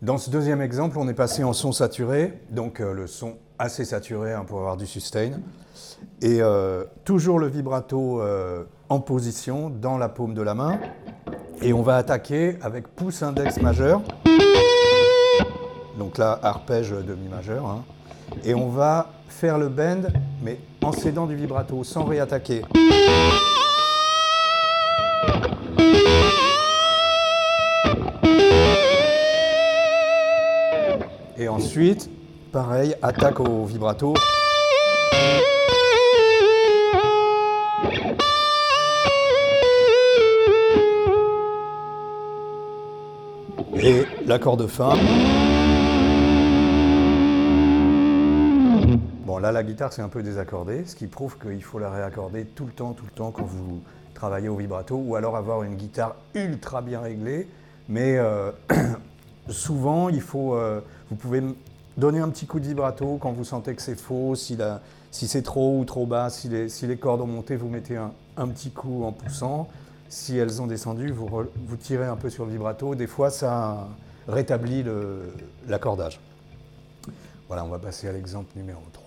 Dans ce deuxième exemple, on est passé en son saturé, donc le son assez saturé pour avoir du sustain. Et toujours le vibrato en position dans la paume de la main. Et on va attaquer avec pouce index majeur. Donc là, arpège demi majeur. Hein. Et on va faire le bend, mais en cédant du vibrato, sans réattaquer. Et ensuite, pareil, attaque au vibrato. Et l'accord de fin. Bon, là, la guitare, c'est un peu désaccordé, ce qui prouve qu'il faut la réaccorder tout le temps quand vous travaillez au vibrato, ou alors avoir une guitare ultra bien réglée. Mais souvent, vous pouvez donner un petit coup de vibrato quand vous sentez que c'est faux, si c'est trop ou trop bas, si les cordes ont monté, vous mettez un petit coup en poussant. Si elles ont descendu, vous tirez un peu sur le vibrato. Des fois, ça rétablit l'accordage. Voilà, on va passer à l'exemple numéro 3.